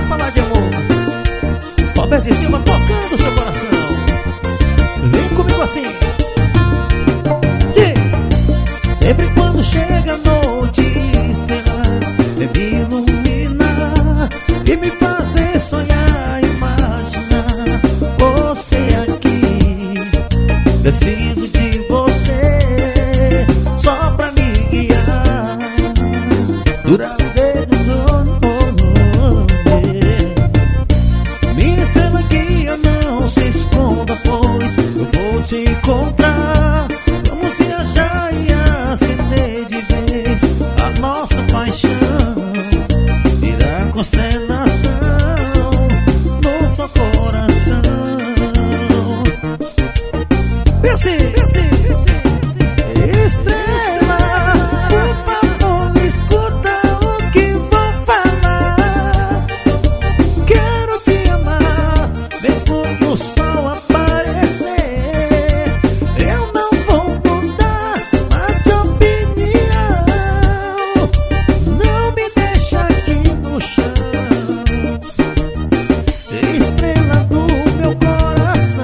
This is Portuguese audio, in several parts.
falar de amor. Roberto Silva tocando seu coração. Vem comigo assim. Diz. Sempre quando chega a noite, estrelas me iluminar e me fazer sonhar, imaginar você aqui. Preciso de você só pra me guiar. Durar o dedo minha estrela guia, não se esconda, pois eu vou te encontrar. Vamos viajar e acender de vez a nossa paixão. Virar consternação no seu coração. Pense, pense, pense. Estrela, por favor, escuta o que vou falar. Quero te amar, mesmo que o sol aparecer. Eu não vou mudar mais de opinião. Não me deixa aqui no chão. Estrela do meu coração.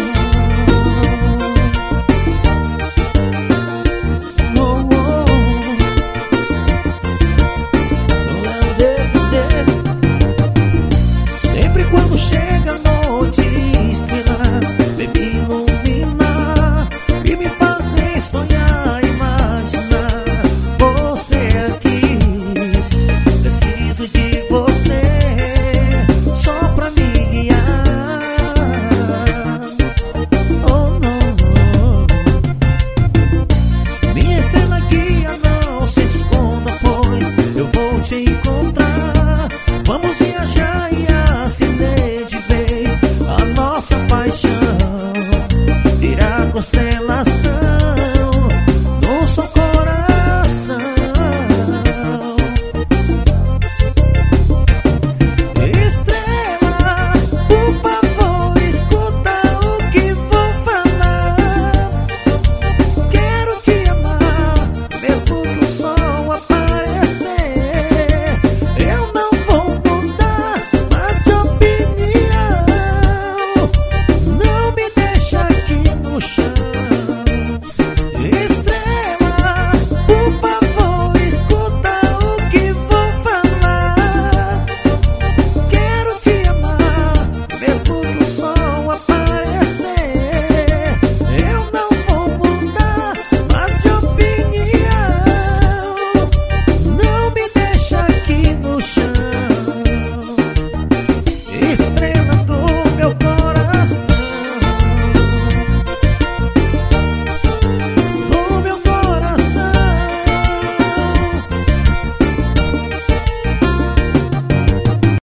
Oh, oh. Sempre quando chega a noite, estrelas vem me iluminar e me fazer sonhar, imaginar você aqui. Preciso de você só pra me guiar. Oh, não. Minha estrela guia, não se esconda, pois eu vou te